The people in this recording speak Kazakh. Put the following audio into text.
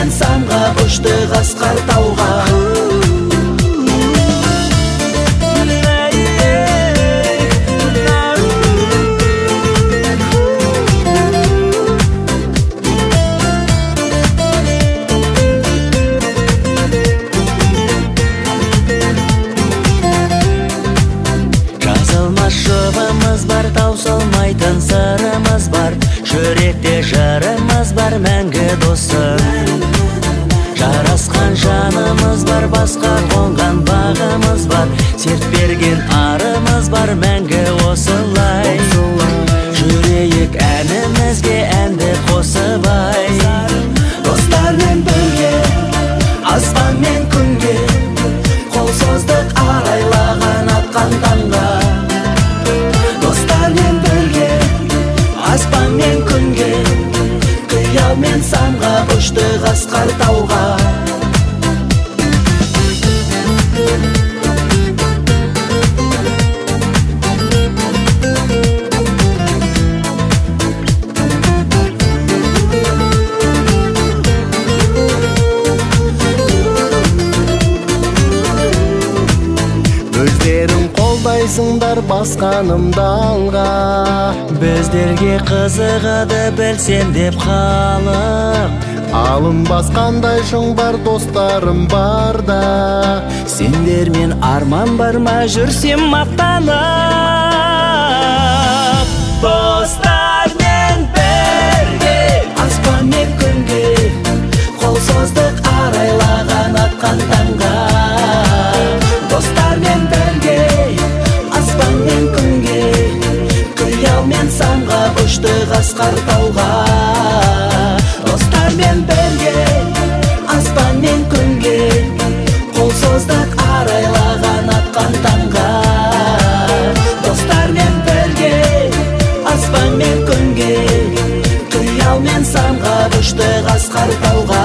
мен самға ұштық асқар тауға. Жазылмас жұбымыз бар, таусылмайтын сырымыз бар, жүректе жырымыз бар, мәңгі досым. Жарасқан жанымыз бар, басқа қонған бағымыз бар, серт берген арымыз бар, мәңгі осылай. Жүрейік әнімізге әнді қосып ай. Достармен бірге, аспан мен күнге, қол создық арайлаған атқан таңға. Достармен бірге, аспан мен күнге, қиял мен самға ұштық асқар тауға. Өздерің қолдайсыңдар басқанымды алға, Біздерге қызығады білсем деп халық. алынбас қандай шың бар, достарым барда. Сендермен арман бар ма, жүрсем мақтанып. Достармен бірге, Аспан мен күнге, қол создық арайлаған атқан таңға. Достармен бірге, аспан мен күнге, қиял мен самға ұштық асқар тауға. Достармен бірге, аспан мен күнге, қол создық арайлаған атқан таңға. Достармен бірге, аспан мен күнге, қиял мен самға ұштық асқар тауға.